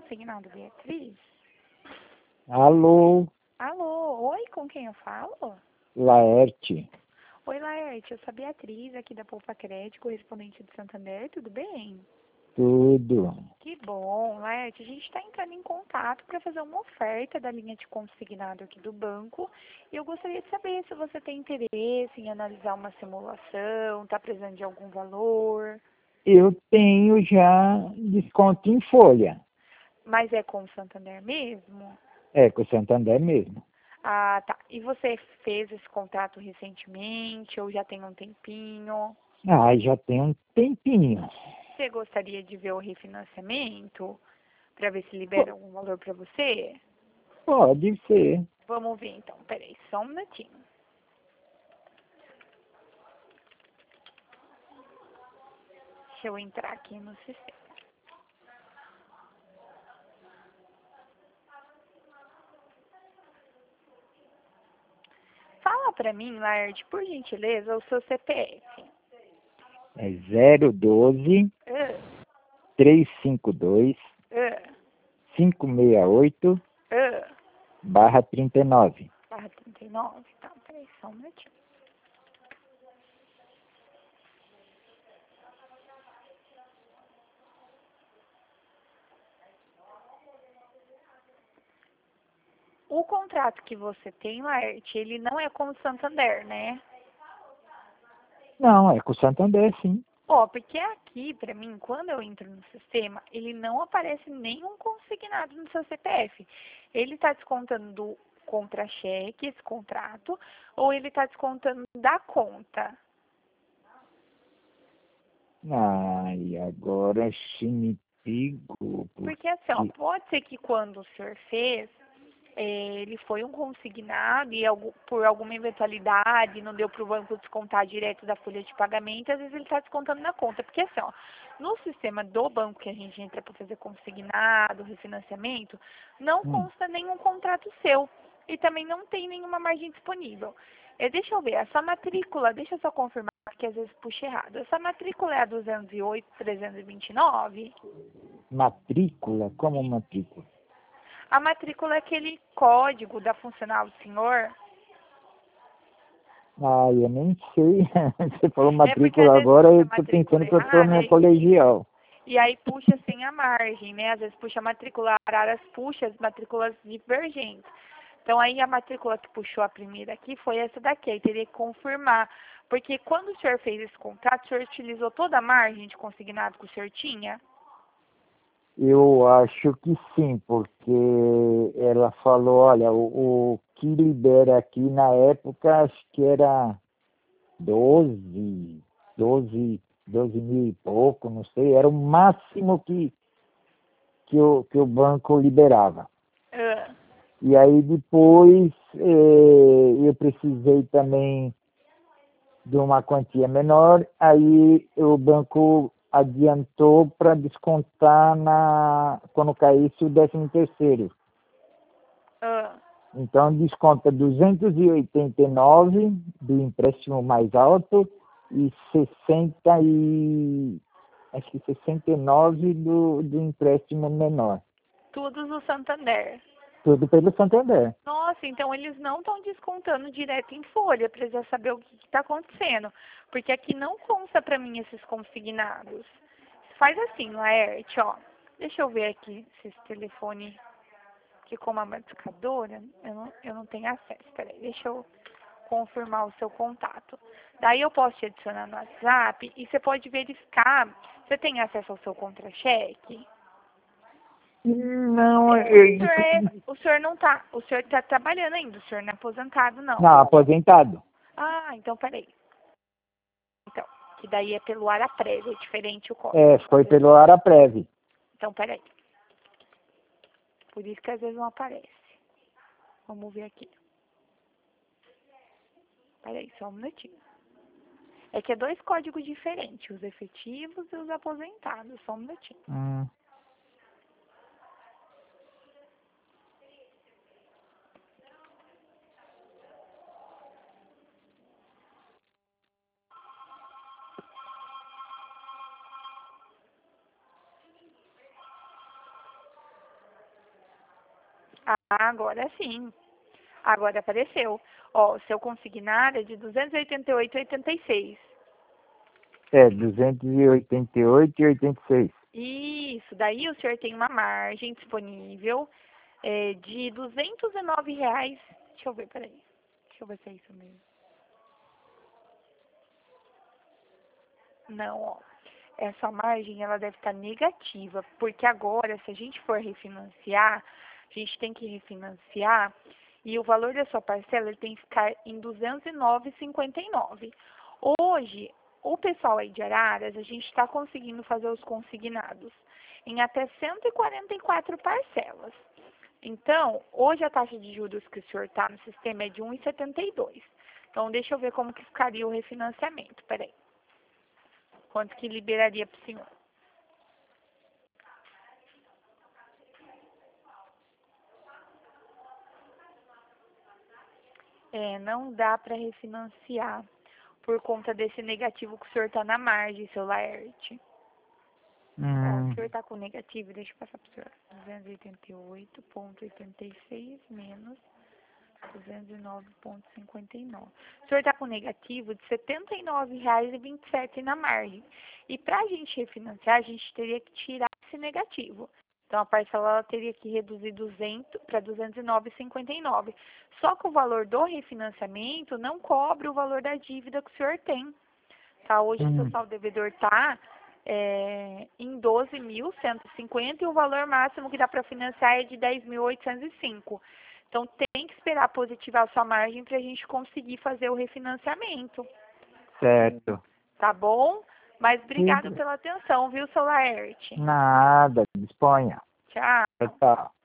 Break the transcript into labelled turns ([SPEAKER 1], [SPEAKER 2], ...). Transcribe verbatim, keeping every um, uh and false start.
[SPEAKER 1] consignado, Beatriz?
[SPEAKER 2] Alô,
[SPEAKER 1] Alô, oi, com quem eu falo?
[SPEAKER 2] Laerte.
[SPEAKER 1] Oi, Laerte, eu sou a Beatriz, aqui da Poupa Crédito, correspondente do Santander, tudo bem?
[SPEAKER 2] Tudo.
[SPEAKER 1] Que bom, Laerte, a gente está entrando em contato para fazer uma oferta da linha de consignado aqui do banco e eu gostaria de saber se você tem interesse em analisar uma simulação, está precisando de algum valor,
[SPEAKER 2] Eu tenho já desconto em folha.
[SPEAKER 1] mas é com o Santander mesmo?
[SPEAKER 2] É, com o Santander mesmo.
[SPEAKER 1] Ah, tá. E você fez esse contrato recentemente ou já tem um tempinho?
[SPEAKER 2] Ah, já tem um tempinho.
[SPEAKER 1] Você gostaria de ver o refinanciamento para ver se libera
[SPEAKER 2] P-
[SPEAKER 1] algum valor para você?
[SPEAKER 2] Pode ser.
[SPEAKER 1] Vamos ver então. Peraí, só um minutinho. Deixa eu entrar aqui no sistema. Fala para mim, Laerte, por gentileza, o seu C P F.
[SPEAKER 2] É zero doze,
[SPEAKER 1] Ah,
[SPEAKER 2] trezentos e cinquenta e dois,
[SPEAKER 1] ah,
[SPEAKER 2] quinhentos e sessenta e oito,
[SPEAKER 1] ah.
[SPEAKER 2] barra trinta e nove.
[SPEAKER 1] Barra trinta e nove. Tá, peraí, só um minutinho. O contrato que você tem, Laerte, ele não é com o Santander, né?
[SPEAKER 2] Não, é com o Santander, sim.
[SPEAKER 1] Ó, porque aqui, pra mim, quando eu entro no sistema, ele não aparece nenhum consignado no seu C P F. Ele tá descontando do contra-cheque, esse contrato, ou ele tá descontando da conta.
[SPEAKER 2] Ai, agora se me pegou,
[SPEAKER 1] Porque assim, ó,
[SPEAKER 2] porque...
[SPEAKER 1] pode ser que quando o senhor fez, eh, ele foi um consignado e algu- por alguma eventualidade não deu para o banco descontar direto da folha de pagamento, às vezes ele está descontando na conta. Porque assim, ó, no sistema do banco que a gente entra para fazer consignado, refinanciamento, não
[SPEAKER 2] Hum,
[SPEAKER 1] consta nenhum contrato seu e também não tem nenhuma margem disponível. Eh, deixa eu ver, essa matrícula, deixa eu só confirmar que às vezes puxa errado. Essa matrícula é a duzentos e oito, trezentos e vinte e nove?
[SPEAKER 2] matrícula? Como matrícula?
[SPEAKER 1] A matrícula é aquele código da funcional do senhor.
[SPEAKER 2] Ah, eu nem sei. Você falou
[SPEAKER 1] É porque às
[SPEAKER 2] matrícula
[SPEAKER 1] vezes
[SPEAKER 2] agora,
[SPEAKER 1] puxa
[SPEAKER 2] eu
[SPEAKER 1] a
[SPEAKER 2] estou
[SPEAKER 1] matrícula
[SPEAKER 2] pensando que eu estou
[SPEAKER 1] errada
[SPEAKER 2] na
[SPEAKER 1] e,
[SPEAKER 2] colegial.
[SPEAKER 1] e aí puxa sem a margem, né? Às vezes puxa a matrícula, Araras puxa as matrículas divergentes. Então aí a matrícula que puxou a primeira aqui foi essa daqui, aí teria que confirmar. Porque quando o senhor fez esse contrato, o senhor utilizou toda a margem de consignado que o senhor tinha?
[SPEAKER 2] Eu acho que sim, porque ela falou, olha, o, o que libera aqui na época, acho que era doze, doze, doze mil e pouco, não sei, era o máximo que, que, o, que o banco liberava.
[SPEAKER 1] Ah,
[SPEAKER 2] E aí depois eh, eu precisei também de uma quantia menor, aí o banco adiantou para descontar na, quando caísse o décimo terceiro.
[SPEAKER 1] ah.
[SPEAKER 2] Então desconta duzentos e oitenta e nove do empréstimo mais alto e sessenta e acho que sessenta e nove do, do empréstimo menor.
[SPEAKER 1] Tudo do Santander.
[SPEAKER 2] Tudo pelo Santander.
[SPEAKER 1] Nossa, então eles não estão descontando direto em folha para já saber o que está acontecendo. Porque aqui não consta para mim esses consignados. Faz assim, Laerte, ó. Deixa eu ver aqui se esse telefone, que como a marcadora, eu não, eu não tenho acesso. Peraí, deixa eu confirmar o seu contato. Daí eu posso te adicionar no WhatsApp e você pode verificar. Você tem acesso ao seu contra-cheque?
[SPEAKER 2] Não,
[SPEAKER 1] É,
[SPEAKER 2] eu,
[SPEAKER 1] o senhor, é, o senhor não tá, o senhor tá trabalhando ainda, o senhor não é aposentado, não.
[SPEAKER 2] não, aposentado.
[SPEAKER 1] Ah, então peraí. Então, que daí é pelo Araprev, é diferente o código.
[SPEAKER 2] É, foi pelo Araprev.
[SPEAKER 1] Então, peraí. Por isso que às vezes não aparece. Vamos ver aqui. Peraí, só um minutinho. É que é dois códigos diferentes, os efetivos e os aposentados. Só um minutinho.
[SPEAKER 2] Hum.
[SPEAKER 1] Agora sim. Agora apareceu. Ó, o seu consignado é de duzentos e oitenta e oito reais e oitenta e seis centavos.
[SPEAKER 2] É, duzentos e oitenta e oito reais e oitenta e seis centavos.
[SPEAKER 1] Isso, daí o senhor tem uma margem disponível é, de duzentos e nove reais. Deixa eu ver, peraí. Deixa eu ver se é isso mesmo. Não, ó. Essa margem ela deve estar negativa, porque agora, se a gente for refinanciar, a gente tem que refinanciar e o valor da sua parcela ele tem que ficar em duzentos e nove reais e cinquenta e nove centavos. Hoje, o pessoal aí de Araras, a gente está conseguindo fazer os consignados em até cento e quarenta e quatro parcelas. Então, hoje a taxa de juros que o senhor está no sistema é de um vírgula setenta e dois. Então, deixa eu ver como que ficaria o refinanciamento. Peraí. Quanto que liberaria para o senhor? É, não dá para refinanciar por conta desse negativo que o senhor está na margem, seu Laerte. Ó, o
[SPEAKER 2] Hum,
[SPEAKER 1] senhor está com negativo, deixa eu passar para o senhor. duzentos e oitenta e oito vírgula oitenta e seis menos duzentos e nove vírgula cinquenta e nove. O senhor está com negativo de setenta e nove reais e vinte e sete centavos na margem. E para a gente refinanciar, a gente teria que tirar esse negativo. Então, a parcela ela teria que reduzir duzentos para duzentos e nove vírgula cinquenta e nove. Só que o valor do refinanciamento não cobre o valor da dívida que o senhor tem. Tá? Hoje, o seu
[SPEAKER 2] hum,
[SPEAKER 1] saldo devedor está é, em doze mil cento e cinquenta e o valor máximo que dá para financiar é de dez mil oitocentos e cinco. Então, tem que esperar positivar a sua margem para a gente conseguir fazer o refinanciamento.
[SPEAKER 2] certo.
[SPEAKER 1] Tá bom? Mas obrigado
[SPEAKER 2] Sim,
[SPEAKER 1] pela atenção, viu, seu Laerte?
[SPEAKER 2] nada, disponha.
[SPEAKER 1] Tchau.
[SPEAKER 2] Tchau, tchau.